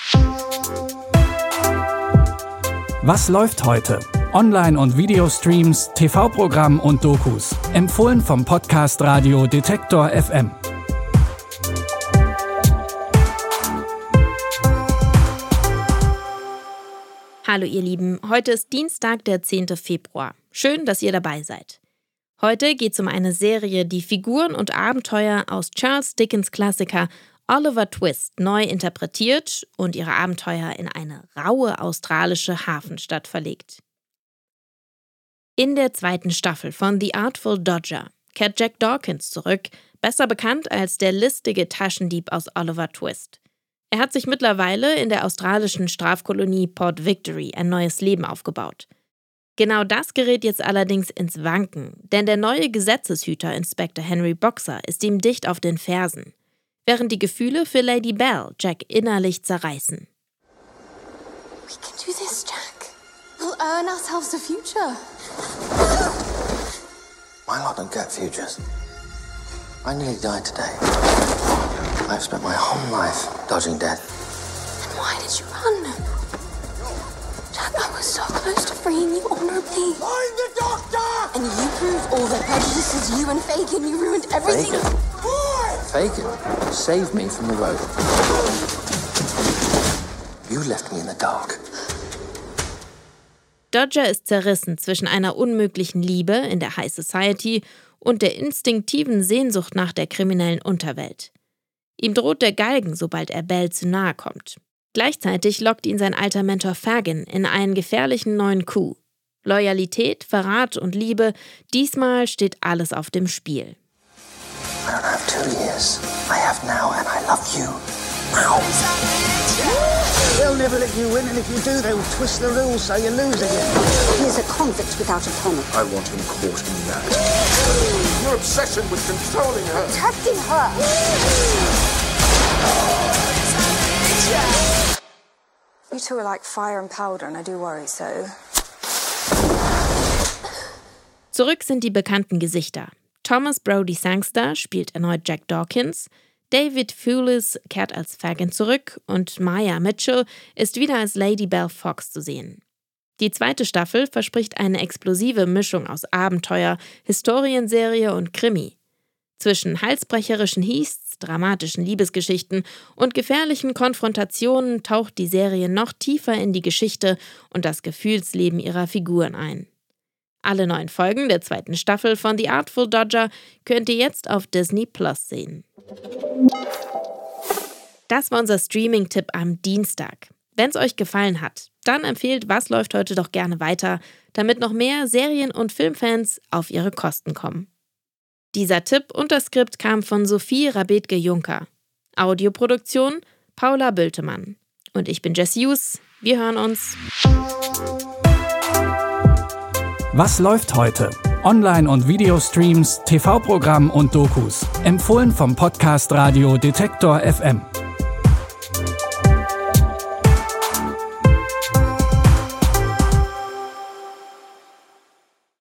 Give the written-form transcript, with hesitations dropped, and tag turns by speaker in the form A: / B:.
A: Was läuft heute? Online- und Videostreams, TV-Programm und Dokus. Empfohlen vom Podcast Radio Detektor FM.
B: Hallo ihr Lieben, heute ist Dienstag, der 10. Februar. Schön, dass ihr dabei seid. Heute geht es um eine Serie, die Figuren und Abenteuer aus Charles Dickens' Klassiker Oliver Twist neu interpretiert und ihre Abenteuer in eine raue australische Hafenstadt verlegt. In der 2. Staffel von The Artful Dodger kehrt Jack Dawkins zurück, besser bekannt als der listige Taschendieb aus Oliver Twist. Er hat sich mittlerweile in der australischen Strafkolonie Port Victory ein neues Leben aufgebaut. Genau das gerät jetzt allerdings ins Wanken, denn der neue Gesetzeshüter Inspektor Henry Boxer ist ihm dicht auf den Fersen, während die Gefühle für Lady Belle Jack innerlich zerreißen.
C: We can do this, Jack. We'll earn ourselves a future.
D: My lot don't get futures. I nearly died today. I've spent my whole life dodging death.
C: Then why did you run? Jack, I was so close to freeing you honorably.
D: I'm the doctor!
C: And you proved all the prejudices you and Fagin, you ruined everything.
D: Fagin saved me from the road. You left me in the dark.
B: Dodger ist zerrissen zwischen einer unmöglichen Liebe in der High Society und der instinktiven Sehnsucht nach der kriminellen Unterwelt. Ihm droht der Galgen, sobald er Belle zu nahe kommt. Gleichzeitig lockt ihn sein alter Mentor Fagin in einen gefährlichen neuen Coup. Loyalität, Verrat und Liebe, diesmal steht alles auf dem Spiel.
D: I don't have 2 years. I have now and I love you. Now.
E: They'll never let you win, and if you do, they'll twist the rules so you lose again.
C: He's a convict without a promise.
D: I want him caught in that.
F: Your obsession with controlling her.
C: Protecting her. You two are like fire and powder, and I do worry, so.
B: Zurück sind die bekannten Gesichter. Thomas Brodie Sangster spielt erneut Jack Dawkins, David Thewlis kehrt als Fagin zurück und Maya Mitchell ist wieder als Lady Belle Fox zu sehen. Die 2. Staffel verspricht eine explosive Mischung aus Abenteuer, Historienserie und Krimi. Zwischen halsbrecherischen Heists, dramatischen Liebesgeschichten und gefährlichen Konfrontationen taucht die Serie noch tiefer in die Geschichte und das Gefühlsleben ihrer Figuren ein. Alle 9 Folgen der 2. Staffel von The Artful Dodger könnt ihr jetzt auf Disney Plus sehen. Das war unser Streaming-Tipp am Dienstag. Wenn es euch gefallen hat, dann empfehlt Was läuft heute doch gerne weiter, damit noch mehr Serien- und Filmfans auf ihre Kosten kommen. Dieser Tipp und das Skript kam von Sophie Rabetke-Juncker. Audioproduktion Paula Bültemann. Und ich bin Jess Hughes. Wir hören uns.
A: Was läuft heute? Online- und Videostreams, TV-Programm und Dokus. Empfohlen vom Podcast Radio Detektor FM.